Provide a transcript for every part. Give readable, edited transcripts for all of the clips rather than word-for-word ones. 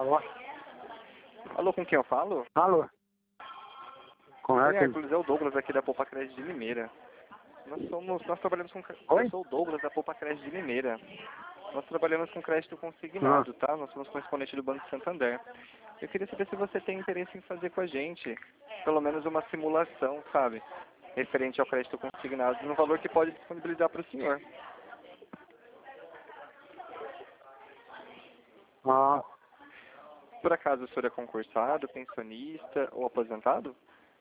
Alô? Alô, com quem eu falo? Alô? Com Oi, Hércules? Hércules, é o Douglas aqui da Poupa Crédito de Limeira. Nós trabalhamos com... Oi? Eu sou o Douglas da Poupa Crédito de Limeira. Nós trabalhamos com crédito Ah, consignado, tá? Nós somos correspondente do Banco Santander. Eu queria saber se você tem interesse em fazer com a gente, pelo menos uma simulação, sabe? Referente ao crédito consignado, no valor que pode disponibilizar para o senhor. ah, Por acaso o senhor é concursado, pensionista ou aposentado?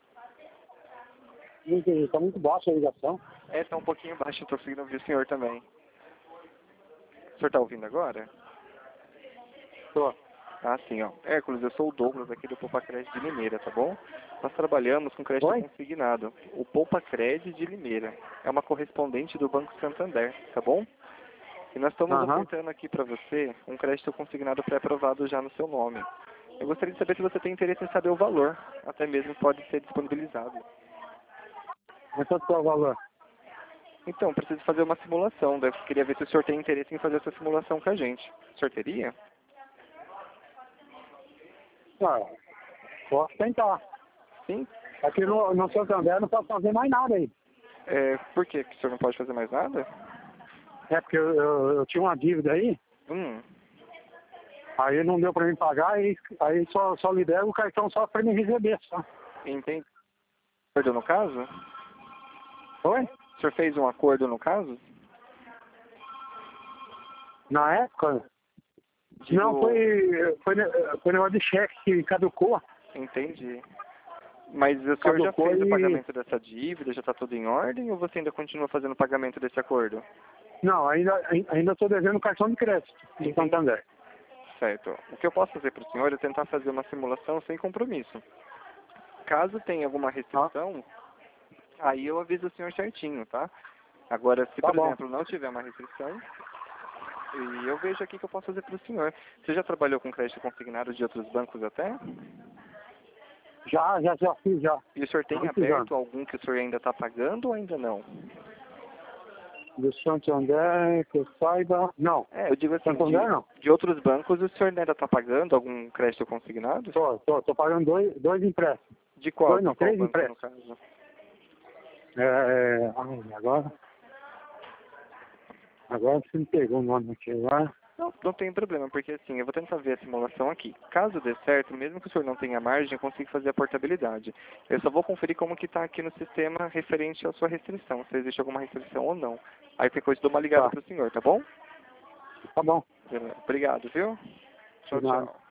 não entendi, tá muito baixa a ligação. É, tá um pouquinho baixo, eu tô conseguindo ouvir o senhor também. O senhor tá ouvindo agora? Tô. Ah, sim, ó. Hércules, eu sou o Douglas aqui do Poupa Crédito de Limeira, tá bom? Nós trabalhamos com crédito Oi? consignado. O Poupa Crédito de Limeira é uma correspondente do Banco Santander, tá bom? E nós estamos Aham. ofertando aqui para você um crédito consignado pré-aprovado já no seu nome. Eu gostaria de saber se você tem interesse em saber o valor, até mesmo pode ser disponibilizado. Mas quanto é o valor? Então, preciso fazer uma simulação, daí eu queria ver se o senhor tem interesse em fazer essa simulação com a gente. O senhor teria? Ah, posso tentar. Sim. Aqui no Santander não posso fazer mais nada aí. Por quê? Que o senhor não pode fazer mais nada? É porque eu tinha uma dívida aí, aí não deu pra mim pagar, aí só libera o cartão só pra me receber, só. Entende? Acordo no caso? Oi? O senhor fez um acordo no caso? Na época? Digo, Não, foi negócio de cheque que caducou. Entendi. Mas o senhor já Caducou fez o e... pagamento dessa dívida? Já está tudo em ordem ou você ainda continua fazendo o pagamento desse acordo? Não, ainda estou devendo cartão de crédito do Entendi. Santander. Certo. O que eu posso fazer para o senhor é tentar fazer uma simulação sem compromisso. Caso tenha alguma restrição, aí eu aviso o senhor certinho, tá? Agora, se Tá por bom. exemplo não tiver uma restrição, e eu vejo aqui o que eu posso fazer para o senhor. Você já trabalhou com crédito consignado de outros bancos até? Já fiz, já. E o senhor tem Muitos aberto anos. algum que o senhor ainda está pagando ou ainda não? Do Santander, que eu saiba... Não, Eu digo assim, Santander não. de outros bancos, o senhor ainda está pagando algum crédito consignado? Tô pagando dois empréstimos. De qual? Não, De qual três banco, no empréstimos. caso? Agora você me pegou o nome aqui lá. Não tem problema, porque assim, eu vou tentar ver a simulação aqui. Caso dê certo, mesmo que o senhor não tenha margem, eu consigo fazer a portabilidade. Eu só vou conferir como que está aqui no sistema referente à sua restrição, se existe alguma restrição ou não. Aí qualquer coisa eu dou uma ligada Tá, para o senhor, tá bom? tá bom. Obrigado, viu? Tchau, De nada. tchau.